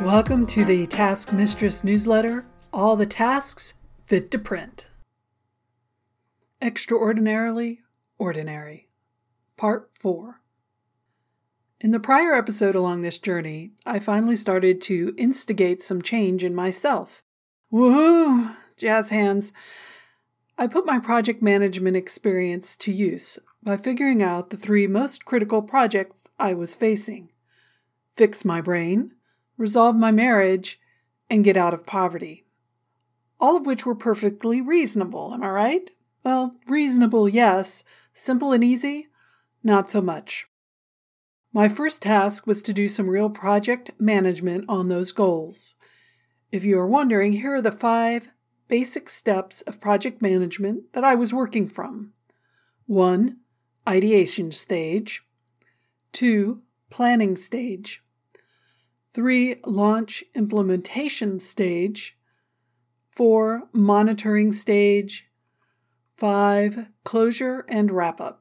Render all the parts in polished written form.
Welcome to the Task Mistress newsletter, All the Tasks Fit to Print. Extraordinarily Ordinary, Part 4. In the prior episode along this journey, I finally started to instigate some change in myself. Woohoo! Jazz hands. I put my project management experience to use by figuring out the 3 most critical projects I was facing. Fix my brain, resolve my marriage, and get out of poverty. All of which were perfectly reasonable, am I right? Well, reasonable, yes. Simple and easy? Not so much. My first task was to do some real project management on those goals. If you are wondering, here are the 5 basic steps of project management that I was working from. 1. Ideation stage. 2. Planning stage. 3. Launch implementation stage. 4. Monitoring stage. 5. Closure and wrap-up.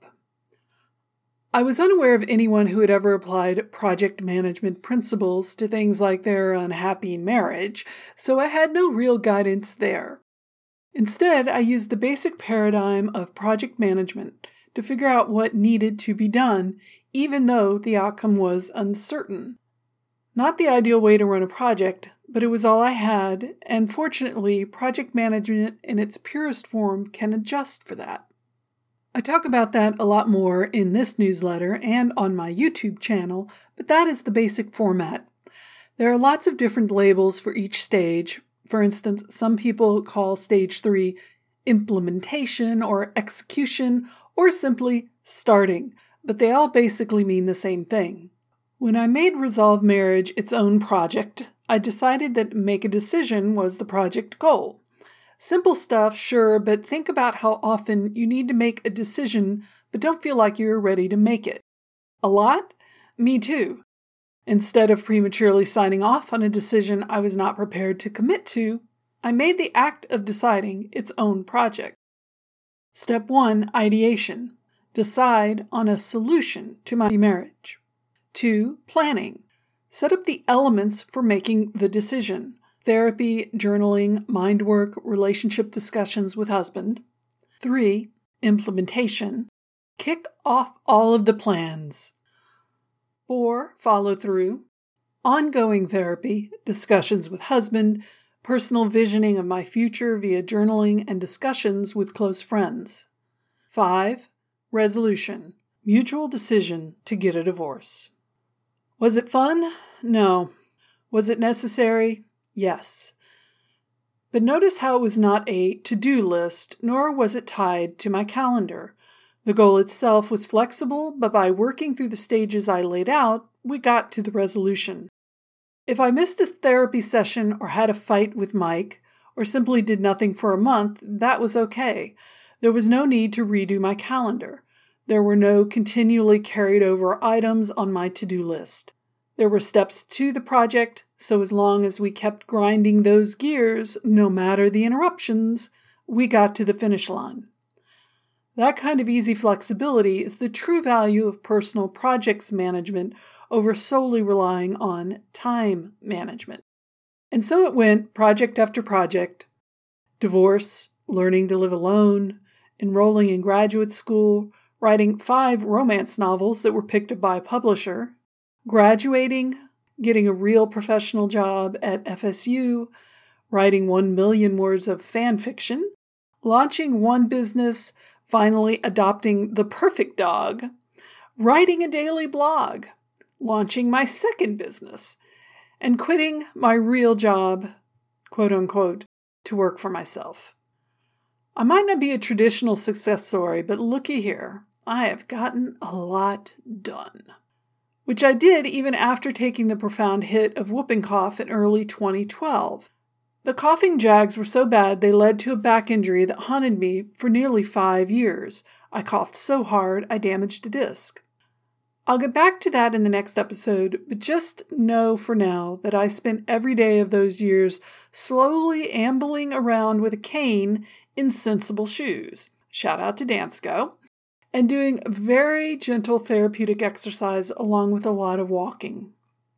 I was unaware of anyone who had ever applied project management principles to things like their unhappy marriage, so I had no real guidance there. Instead, I used the basic paradigm of project management to figure out what needed to be done, even though the outcome was uncertain. Not the ideal way to run a project, but it was all I had, and fortunately, project management in its purest form can adjust for that. I talk about that a lot more in this newsletter and on my YouTube channel, but that is the basic format. There are lots of different labels for each stage. For instance, some people call stage 3 implementation or execution or simply starting, but they all basically mean the same thing. When I made Resolve Marriage its own project, I decided that make a decision was the project goal. Simple stuff, sure, but think about how often you need to make a decision but don't feel like you're ready to make it. A lot? Me too. Instead of prematurely signing off on a decision I was not prepared to commit to, I made the act of deciding its own project. Step 1. Ideation. Decide on a solution to my marriage. 2. Planning. Set up the elements for making the decision. Therapy, journaling, mind work, relationship discussions with husband. 3. Implementation. Kick off all of the plans. 4. Follow through. Ongoing therapy, discussions with husband, personal visioning of my future via journaling and discussions with close friends. 5. Resolution. Mutual decision to get a divorce. Was it fun? No. Was it necessary? Yes. But notice how it was not a to-do list, nor was it tied to my calendar. The goal itself was flexible, but by working through the stages I laid out, we got to the resolution. If I missed a therapy session or had a fight with Mike, or simply did nothing for a month, that was okay. There was no need to redo my calendar. There were no continually carried over items on my to-do list. There were steps to the project, so as long as we kept grinding those gears, no matter the interruptions, we got to the finish line. That kind of easy flexibility is the true value of personal projects management over solely relying on time management. And so it went, project after project. Divorce, learning to live alone, enrolling in graduate school, writing 5 romance novels that were picked up by a publisher, graduating, getting a real professional job at FSU, writing 1 million words of fan fiction, launching one business, finally adopting the perfect dog, writing a daily blog, launching my second business, and quitting my real job, quote unquote, to work for myself. I might not be a traditional success story, but looky here, I have gotten a lot done. Which I did even after taking the profound hit of whooping cough in early 2012. The coughing jags were so bad they led to a back injury that haunted me for nearly 5 years. I coughed so hard I damaged a disc. I'll get back to that in the next episode, but just know for now that I spent every day of those years slowly ambling around with a cane in sensible shoes. Shout out to Dansko. And doing very gentle therapeutic exercise along with a lot of walking.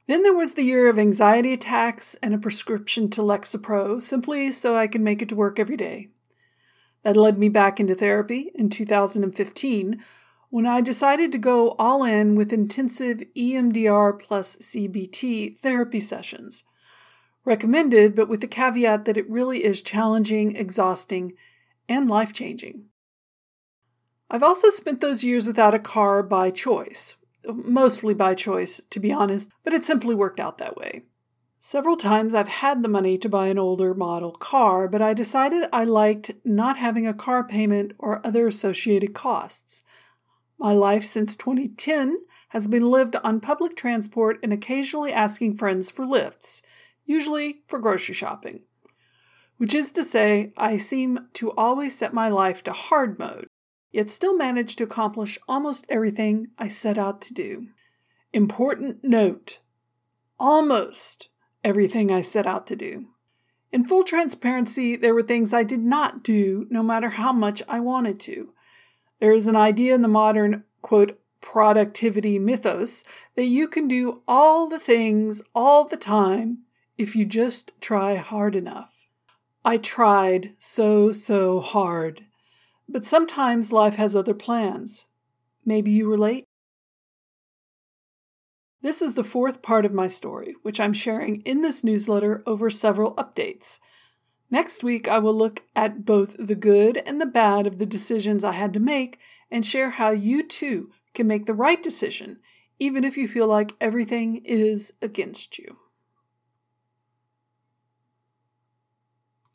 Then there was the year of anxiety attacks and a prescription to Lexapro, simply so I could make it to work every day. That led me back into therapy in 2015, when I decided to go all in with intensive EMDR plus CBT therapy sessions. Recommended, but with the caveat that it really is challenging, exhausting, and life-changing. I've also spent those years without a car by choice. Mostly by choice, to be honest, but it simply worked out that way. Several times I've had the money to buy an older model car, but I decided I liked not having a car payment or other associated costs. My life since 2010 has been lived on public transport and occasionally asking friends for lifts, usually for grocery shopping. Which is to say, I seem to always set my life to hard mode, yet still manage to accomplish almost everything I set out to do. Important note: almost everything I set out to do. In full transparency, there were things I did not do, no matter how much I wanted to. There is an idea in the modern, quote, productivity mythos that you can do all the things all the time if you just try hard enough. I tried so hard. But sometimes life has other plans. Maybe you relate? This is the fourth part of my story, which I'm sharing in this newsletter over several updates. Next week, I will look at both the good and the bad of the decisions I had to make and share how you too can make the right decision, even if you feel like everything is against you.